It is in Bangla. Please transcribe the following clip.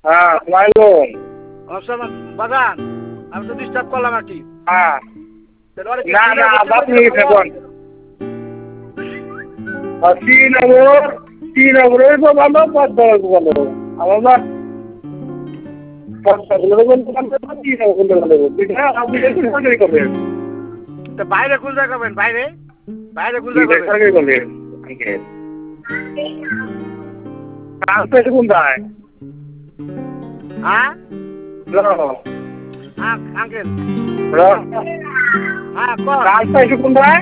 হ্যাঁ মাইলুম অবসর বাগান আমি তো ডিস্টার্ব করলাম আর কি হ্যাঁ না না আপনি দেখুন শ্রীনগরে তো ভালো পদ্মার ভালো আমার আপনি সরকারি করবেন তো বাইরে কোন জায়গা করবেন বাইরে বাইরে কোন জায়গা করবেন সরকারি করবেন কোনটায় হ্যাঁ হ্যাঁ আঙ্কেল হ্যাঁ কোনটায়